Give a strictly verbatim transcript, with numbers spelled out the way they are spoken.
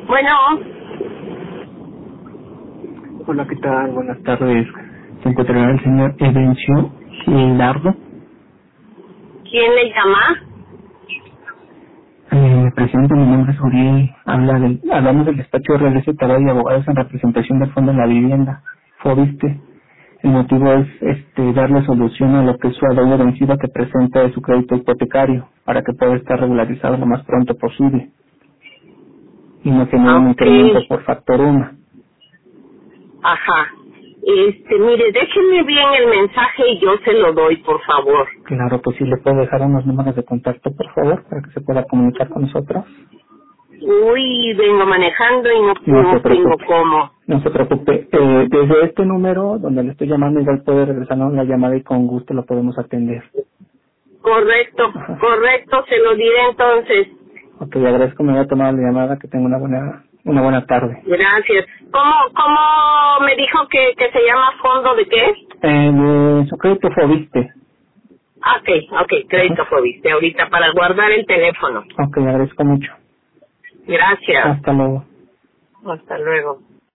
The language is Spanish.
Bueno, Hola, ¿qué tal? Buenas tardes. ¿Se encontrará el señor Evencio Gilardo? ¿quién le llama? Eh, me presento, mi nombre es Uriel. Habla del, hablamos del despacho de Regreso Tarot y Abogados en representación del Fondo de la Vivienda, FOBISTE. El motivo es este darle solución a lo que es su adeudo vencido que presenta de su crédito hipotecario para que pueda estar regularizado lo más pronto posible y no tener un Ok, incremento por factor uno. ajá. Este, mire, déjenme bien el mensaje y yo se lo doy, por favor. Claro que sí, le puedo dejar unos números de contacto, por favor, para que se pueda comunicar con nosotros. Uy, vengo manejando y no, No se no tengo preocupe, cómo. no se preocupe. Eh, desde este número donde le estoy llamando, igual puede regresarnos la llamada y con gusto lo podemos atender. Correcto, Ajá. correcto, se lo diré entonces. Ok, agradezco que me haya tomado la llamada, que tenga una buena una buena tarde. Gracias. ¿Cómo, cómo me dijo que, que se llama fondo de qué? Eh, de su crédito FOBISTE. Ah, ok, ok, crédito Ajá. fue, viste, ahorita para guardar el teléfono. Ok, agradezco mucho. Gracias. Hasta luego. Hasta luego.